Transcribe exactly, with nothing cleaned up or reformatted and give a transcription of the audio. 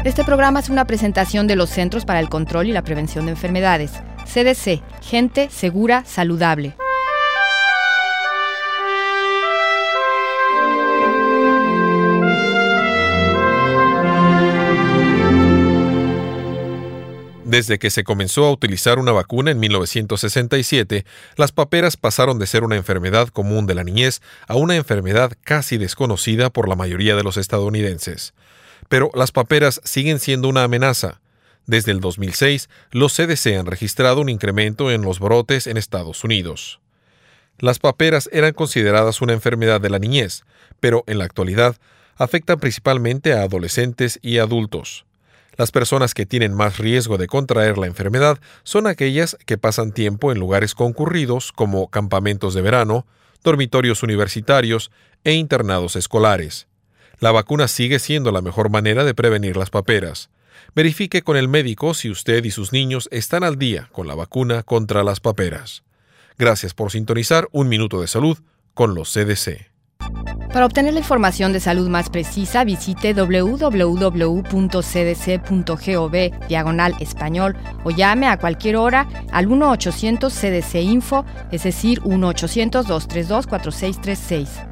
Este programa es una presentación de los Centros para el Control y la Prevención de Enfermedades. C D C, gente segura, saludable. Desde que se comenzó a utilizar una vacuna en mil novecientos sesenta y siete, las paperas pasaron de ser una enfermedad común de la niñez a una enfermedad casi desconocida por la mayoría de los estadounidenses. Pero las paperas siguen siendo una amenaza. Desde el dos mil seis, los C D C han registrado un incremento en los brotes en Estados Unidos. Las paperas eran consideradas una enfermedad de la niñez, pero en la actualidad afectan principalmente a adolescentes y adultos. Las personas que tienen más riesgo de contraer la enfermedad son aquellas que pasan tiempo en lugares concurridos como campamentos de verano, dormitorios universitarios e internados escolares. La vacuna sigue siendo la mejor manera de prevenir las paperas. Verifique con el médico si usted y sus niños están al día con la vacuna contra las paperas. Gracias por sintonizar Un Minuto de Salud con los C D C. Para obtener la información de salud más precisa, visite doble u doble u doble u punto c d c punto gov diagonal español o llame a cualquier hora al uno ochocientos C D C Info, es decir, uno ochocientos, dos tres dos, cuatro seis tres seis.